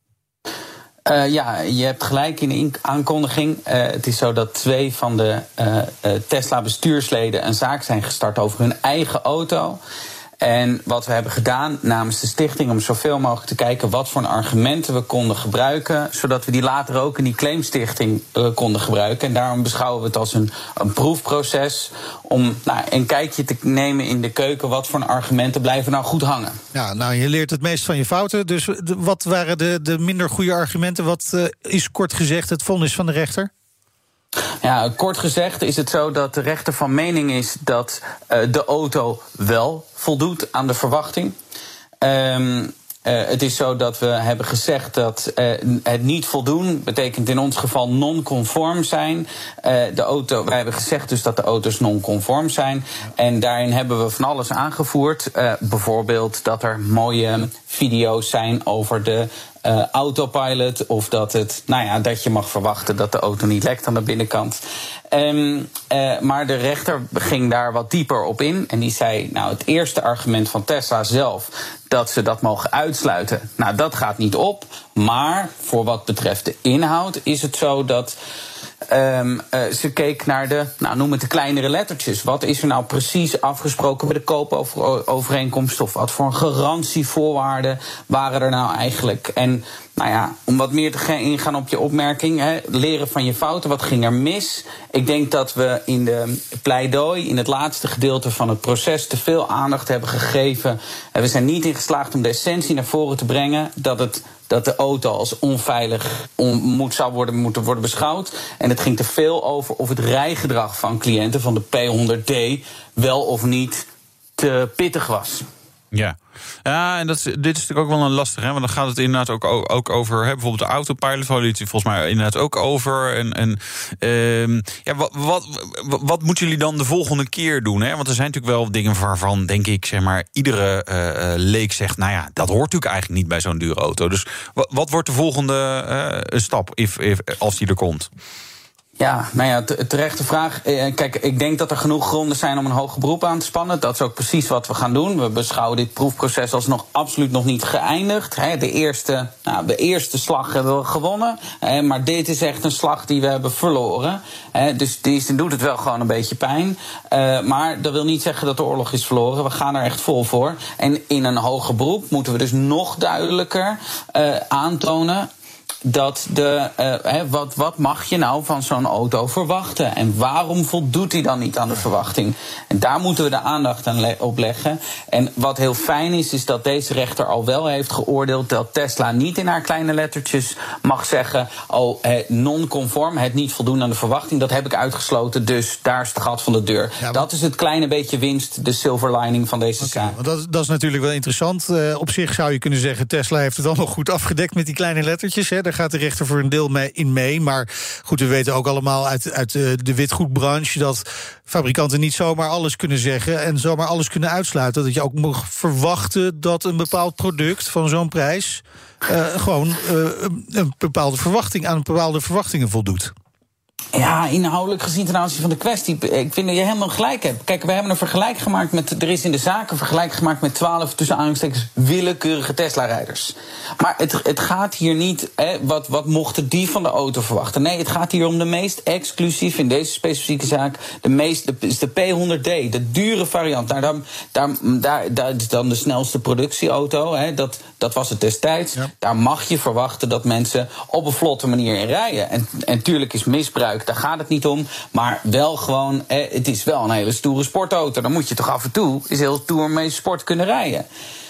Uh, ja, je hebt gelijk in de in- aankondiging. Uh, het is zo dat twee van de uh, uh, Tesla-bestuursleden een zaak zijn gestart over hun eigen auto. En wat we hebben gedaan namens de stichting om zoveel mogelijk te kijken wat voor argumenten we konden gebruiken, zodat we die later ook in die claimstichting uh, konden gebruiken. En daarom beschouwen we het als een, een proefproces om nou, een kijkje te nemen in de keuken. Wat voor argumenten blijven nou goed hangen? Ja, nou, je leert het meest van je fouten. Dus de, wat waren de, de minder goede argumenten? Wat uh, is kort gezegd het vonnis van de rechter? Ja, kort gezegd is het zo dat de rechter van mening is dat uh, de auto wel voldoet aan de verwachting. Um, Uh, het is zo dat we hebben gezegd dat uh, het niet voldoen betekent in ons geval non-conform zijn. Uh, de auto, wij hebben gezegd dus dat de auto's non-conform zijn. En daarin hebben we van alles aangevoerd. Uh, bijvoorbeeld dat er mooie video's zijn over de uh, autopilot. Of dat, het, nou ja, dat je mag verwachten dat de auto niet lekt aan de binnenkant. Um, uh, maar de rechter ging daar wat dieper op in. En die zei, nou, het eerste argument van Tesla zelf, dat ze dat mogen uitsluiten, nou, dat gaat niet op. Maar voor wat betreft de inhoud is het zo dat Um, uh, ze keek naar de, nou, noem het de kleinere lettertjes. Wat is er nou precies afgesproken bij de koopovereenkomst? Of wat voor garantievoorwaarden waren er nou eigenlijk? En nou ja, om wat meer te ingaan op je opmerking, hè, leren van je fouten, wat ging er mis? Ik denk dat we in de pleidooi, in het laatste gedeelte van het proces, te veel aandacht hebben gegeven. We zijn niet in geslaagd om de essentie naar voren te brengen, dat het dat de auto als onveilig on, moet, zou worden, moeten worden beschouwd. En het ging te veel over of het rijgedrag van cliënten van de P honderd D wel of niet te pittig was. Ja, ja en dat is, dit is natuurlijk ook wel een lastig, hè? Want dan gaat het inderdaad ook, ook over, hè, bijvoorbeeld de autopilot, waar jullie het volgens mij inderdaad ook over. En, en uh, ja, wat, wat, wat moeten jullie dan de volgende keer doen? Hè? Want er zijn natuurlijk wel dingen waarvan, denk ik, zeg maar, iedere uh, leek zegt, nou ja, dat hoort natuurlijk eigenlijk niet bij zo'n dure auto. Dus wat, wat wordt de volgende uh, stap, if, if, als die er komt? Ja, nou ja, terechte vraag. Kijk, ik denk dat er genoeg gronden zijn om een hoger beroep aan te spannen. Dat is ook precies wat we gaan doen. We beschouwen dit proefproces als nog absoluut nog niet geëindigd. De eerste, nou, de eerste slag hebben we gewonnen. Maar dit is echt een slag die we hebben verloren. Dus die doet het wel gewoon een beetje pijn. Maar dat wil niet zeggen dat de oorlog is verloren. We gaan er echt vol voor. En in een hoger beroep moeten we dus nog duidelijker aantonen dat de, uh, hè, wat, wat mag je nou van zo'n auto verwachten? En waarom voldoet hij dan niet aan de verwachting? En daar moeten we de aandacht aan le- op leggen. En wat heel fijn is, is dat deze rechter al wel heeft geoordeeld dat Tesla niet in haar kleine lettertjes mag zeggen, oh, eh, non-conform, het niet voldoen aan de verwachting. Dat heb ik uitgesloten, dus daar is het gat van de deur. Ja, maar dat is het kleine beetje winst, de silver lining van deze okay, zaak. Want dat, dat is natuurlijk wel interessant. Uh, op zich zou je kunnen zeggen, Tesla heeft het allemaal goed afgedekt met die kleine lettertjes, hè. Daar gaat de rechter voor een deel mee in mee. Maar goed, we weten ook allemaal uit, uit de witgoedbranche dat fabrikanten niet zomaar alles kunnen zeggen en zomaar alles kunnen uitsluiten. Dat je ook mag verwachten dat een bepaald product van zo'n prijs uh, gewoon uh, een bepaalde verwachting aan bepaalde verwachtingen voldoet. Ja, inhoudelijk gezien ten aanzien van de kwestie, ik vind dat je helemaal gelijk hebt. Kijk, we hebben een vergelijk gemaakt met, er is in de zaak een vergelijk gemaakt met twaalf tussen aanhalingstekens willekeurige Tesla-rijders. Maar het, het gaat hier niet, hè, wat, wat mochten die van de auto verwachten? Nee, het gaat hier om de meest exclusief, in deze specifieke zaak, de meest, de, is de P honderd D, de dure variant. Nou, daar, daar, daar, daar is dan de snelste productieauto, hè, dat, dat was het destijds. Ja. Daar mag je verwachten dat mensen op een vlotte manier in rijden. En, en tuurlijk is misbruik, daar gaat het niet om, maar wel gewoon, eh, het is wel een hele stoere sportauto. Dan moet je toch af en toe eens heel stoer mee sport kunnen rijden.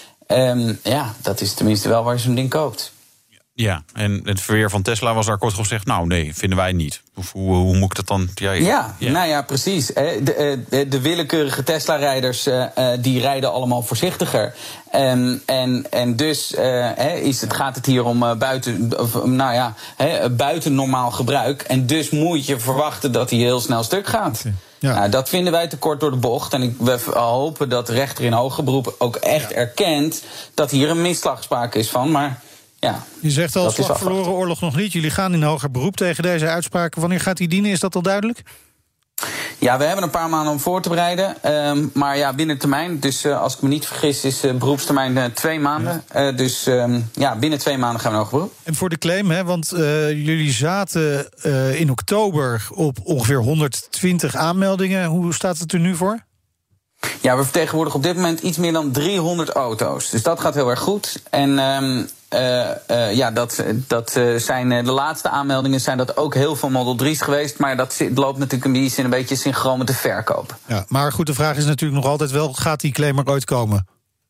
Um, ja, dat is tenminste wel waar je zo'n ding koopt. Ja, en het verweer van Tesla was daar kort gezegd, nou nee, vinden wij niet. Of hoe, hoe moet ik dat dan? Ja, ja, ja. nou ja, precies. De, de, de willekeurige Tesla-rijders uh, die rijden allemaal voorzichtiger. Um, en, en dus uh, is het, gaat het hier om uh, buiten, of, nou ja, he, buiten normaal gebruik. En dus moet je verwachten dat hij heel snel stuk gaat. Okay. Ja. Nou, dat vinden wij te kort door de bocht. En ik, we hopen dat de rechter in hoger beroep ook echt ja. erkent dat hier een misslag sprake is van. Maar ja, je zegt al, slag verloren, oorlog nog niet. Jullie gaan in hoger beroep tegen deze uitspraken. Wanneer gaat die dienen? Is dat al duidelijk? Ja, we hebben een paar maanden om voor te bereiden. Um, maar ja, binnen termijn. Dus uh, als ik me niet vergis is uh, beroepstermijn uh, twee maanden. Ja. Uh, dus um, ja, binnen twee maanden gaan we in hoger beroep. En voor de claim, hè, want uh, jullie zaten uh, in oktober op ongeveer honderdtwintig aanmeldingen. Hoe staat het er nu voor? Ja, we vertegenwoordigen op dit moment iets meer dan driehonderd auto's. Dus dat gaat heel erg goed. En um, uh, uh, ja, dat, dat uh, zijn uh, de laatste aanmeldingen zijn dat ook heel veel Model drie's geweest. Maar dat loopt natuurlijk in die zin een beetje synchroon met de verkoop. Ja, maar goed, de vraag is natuurlijk nog altijd wel, gaat die claim er ooit komen?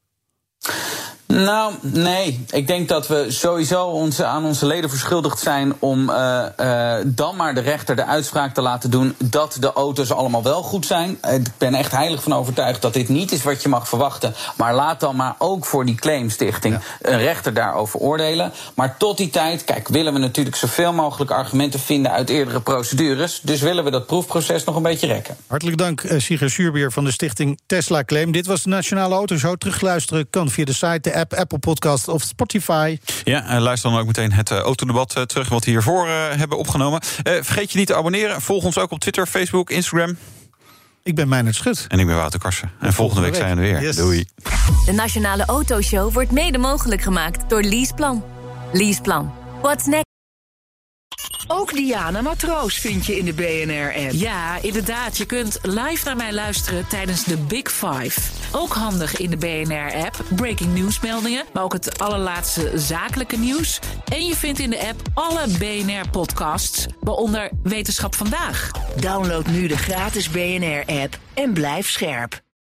Nou, nee. Ik denk dat we sowieso onze, aan onze leden verschuldigd zijn om uh, uh, dan maar de rechter de uitspraak te laten doen dat de auto's allemaal wel goed zijn. Ik ben echt heilig van overtuigd dat dit niet is wat je mag verwachten. Maar laat dan maar ook voor die claimstichting ja. een rechter daarover oordelen. Maar tot die tijd, kijk, willen we natuurlijk zoveel mogelijk argumenten vinden uit eerdere procedures. Dus willen we dat proefproces nog een beetje rekken. Hartelijk dank, uh, Sigrid Suurbeer van de stichting Tesla Claim. Dit was de Nationale Autoshow. Terugluisteren kan via de site, de app, Apple Podcast of Spotify. Ja, en luister dan ook meteen het uh, autodebat uh, terug wat we hiervoor uh, hebben opgenomen. Uh, vergeet je niet te abonneren. Volg ons ook op Twitter, Facebook, Instagram. Ik ben Meijnerd Schut. En ik ben Wouter Karsen. En volgende week zijn we er weer. Yes. Doei. De Nationale Autoshow wordt mede mogelijk gemaakt door Leaseplan. Leaseplan. What's next? Ook Diana Matroos vind je in de B N R-app. Ja, inderdaad. Je kunt live naar mij luisteren tijdens de Big Five. Ook handig in de B N R-app. Breaking nieuwsmeldingen, maar ook het allerlaatste zakelijke nieuws. En je vindt in de app alle B N R-podcasts, waaronder Wetenschap Vandaag. Download nu de gratis B N R-app en blijf scherp.